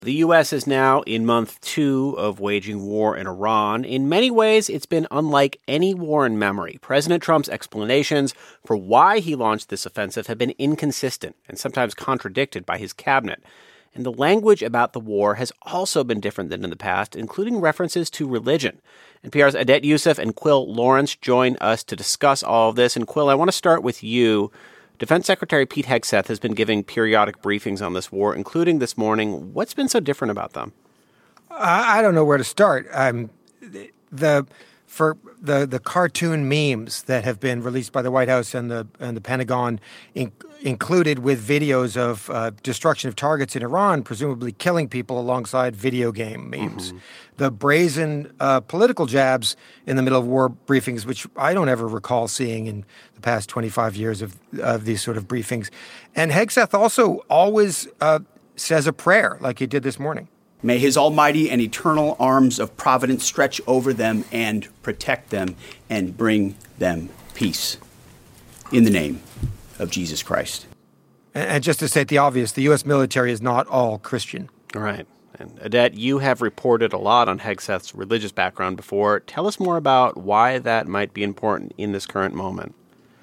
The U.S. is now in month 2 of waging war in Iran. In many ways, it's been unlike any war in memory. President Trump's explanations for why he launched this offensive have been inconsistent and sometimes contradicted by his cabinet. And the language about the war has also been different than in the past, including references to religion. NPR's Adet Yousef and Quil Lawrence join us to discuss all of this. And Quil, I want to start with you. Defense Secretary Pete Hegseth has been giving periodic briefings on this war, including this morning. What's been so different about them? I don't know where to start. The cartoon memes that have been released by the White House and the Pentagon, included with videos of destruction of targets in Iran, presumably killing people alongside video game memes. Mm-hmm. The brazen political jabs in the middle of war briefings, which I don't ever recall seeing in the past 25 years of these sort of briefings. And Hegseth also always says a prayer like he did this morning. May his almighty and eternal arms of providence stretch over them and protect them and bring them peace. In the name of Jesus Christ. And just to state the obvious, the U.S. military is not all Christian. Right. And Adet, you have reported a lot on Hegseth's religious background before. Tell us more about why that might be important in this current moment.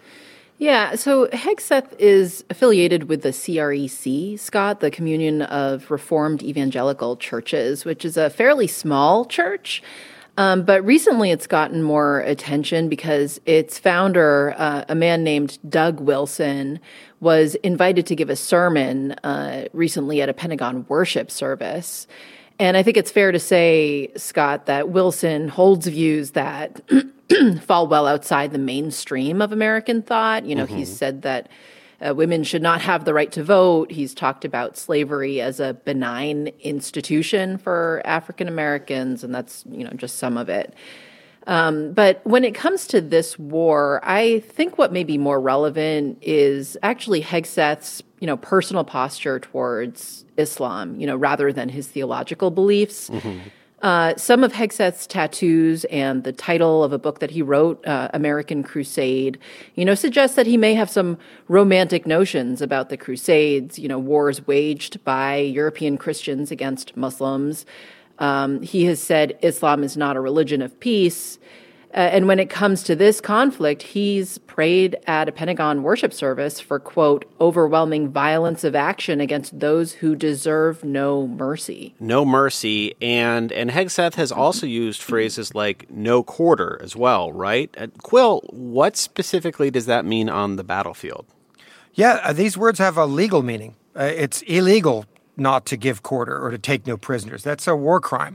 Yeah, so Hegseth is affiliated with the CREC, Scott, the Communion of Reformed Evangelical Churches, which is a fairly small church. But recently it's gotten more attention because its founder, a man named Doug Wilson, was invited to give a sermon recently at a Pentagon worship service. And I think it's fair to say, Scott, that Wilson holds views that fall well outside the mainstream of American thought. You know, He's said that women should not have the right to vote. He's talked about slavery as a benign institution for African Americans, and that's, just some of it. But when it comes to this war, I think what may be more relevant is actually Hegseth's, personal posture towards Islam, rather than his theological beliefs. Some of Hegseth's tattoos and the title of a book that he wrote, American Crusade, suggest that he may have some romantic notions about the Crusades, wars waged by European Christians against Muslims. He has said Islam is not a religion of peace. And when it comes to this conflict, he's prayed at a Pentagon worship service for, quote, overwhelming violence of action against those who deserve no mercy. No mercy. And Hegseth has also used phrases like no quarter as well, right? Quil, what specifically does that mean on the battlefield? Yeah, these words have a legal meaning. It's illegal not to give quarter or to take no prisoners. That's a war crime.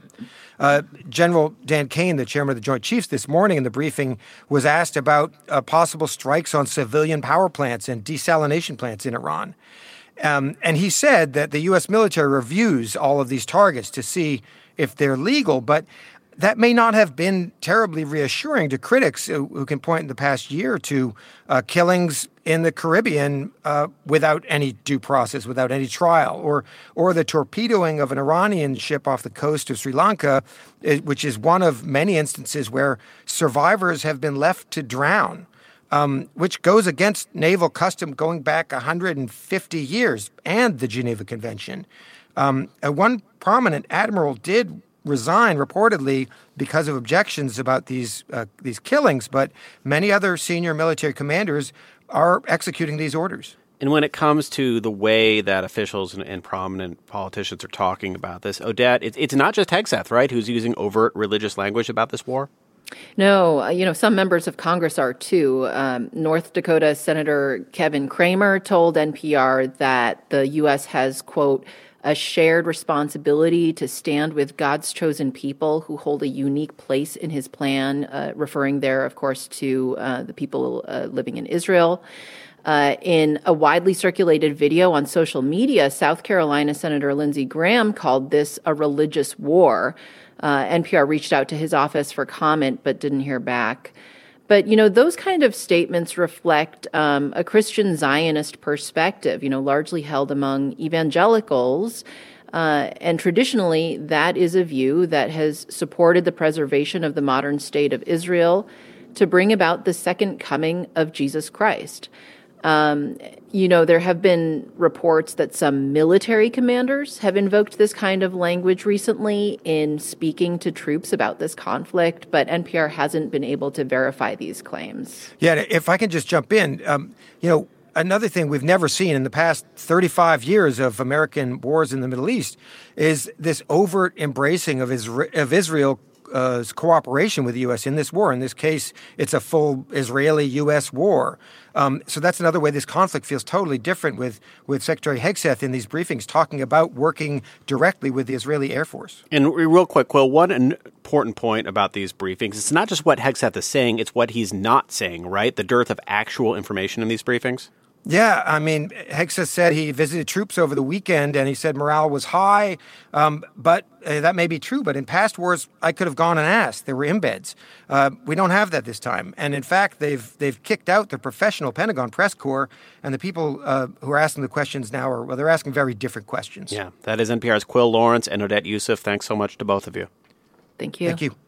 General Dan Kane, the chairman of the Joint Chiefs, this morning in the briefing was asked about possible strikes on civilian power plants and desalination plants in Iran. And he said that the U.S. military reviews all of these targets to see if they're legal, but that may not have been terribly reassuring to critics who can point in the past year to killings in the Caribbean without any due process, without any trial, or the torpedoing of an Iranian ship off the coast of Sri Lanka, which is one of many instances where survivors have been left to drown, which goes against naval custom going back 150 years and the Geneva Convention. One prominent admiral did resign reportedly because of objections about these killings, but many other senior military commanders are executing these orders. And when it comes to the way that officials and prominent politicians are talking about this, Adet, it's not just Hegseth, right, who's using overt religious language about this war? No, some members of Congress are too. North Dakota Senator Kevin Cramer told NPR that the U.S. has, quote, a shared responsibility to stand with God's chosen people who hold a unique place in his plan, referring there, of course, to the people living in Israel. In a widely circulated video on social media, South Carolina Senator Lindsey Graham called this a religious war. NPR reached out to his office for comment, but didn't hear back. But, those kind of statements reflect a Christian Zionist perspective, largely held among evangelicals. And traditionally, that is a view that has supported the preservation of the modern state of Israel to bring about the second coming of Jesus Christ. There have been reports that some military commanders have invoked this kind of language recently in speaking to troops about this conflict, but NPR hasn't been able to verify these claims. Yeah, if I can just jump in, another thing we've never seen in the past 35 years of American wars in the Middle East is this overt embracing of Israel's cooperation with the U.S. in this war. In this case, it's a full Israeli-U.S. war. So that's another way this conflict feels totally different with Secretary Hegseth in these briefings talking about working directly with the Israeli Air Force. And real quick, Quill, one important point about these briefings, it's not just what Hegseth is saying, it's what he's not saying, right? The dearth of actual information in these briefings? Yeah, I mean, Hegseth said he visited troops over the weekend, and he said morale was high. But that may be true. But in past wars, I could have gone and asked. There were embeds. We don't have that this time. And in fact, they've kicked out the professional Pentagon press corps, and the people who are asking the questions now they're asking very different questions. Yeah, that is NPR's Quill Lawrence and Odette Yousef. Thanks so much to both of you. Thank you. Thank you.